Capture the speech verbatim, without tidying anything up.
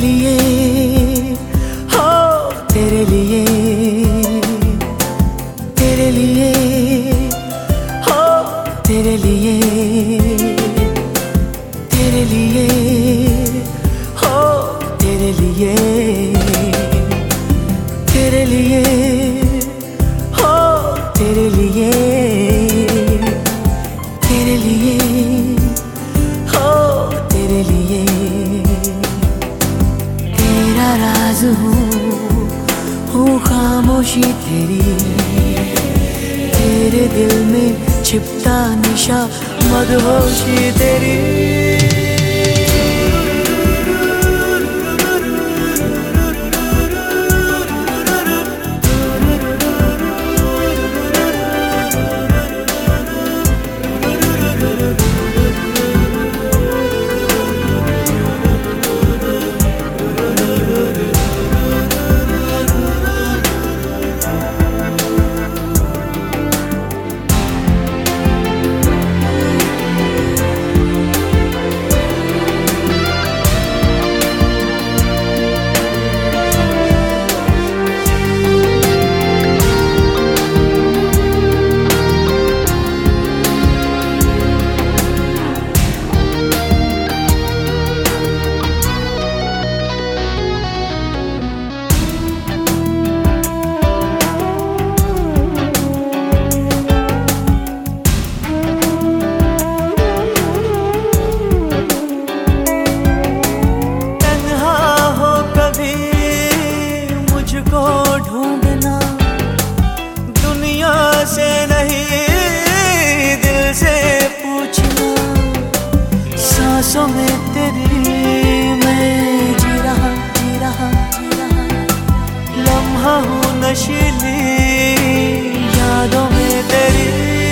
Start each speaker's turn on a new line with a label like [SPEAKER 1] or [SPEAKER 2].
[SPEAKER 1] लिए हो, तेरे लिए, तेरे लिए हो, तेरे लिए, तेरे लिए हो, तेरे लिए, तेरे लिए हो, तेरे लिए, तेरे लिए हो, तेरे लिए। तेरा राज हूँ, हूँ खामोशी तेरी, तेरे दिल में छिपता निशा मदहोशी तेरी। ढूंढना दुनिया से नहीं, दिल से पूछना। सांसों में तेरी मैं जी रहा, जी रहा, जी रहा। लम्हा हूँ नशीली यादों में तेरी।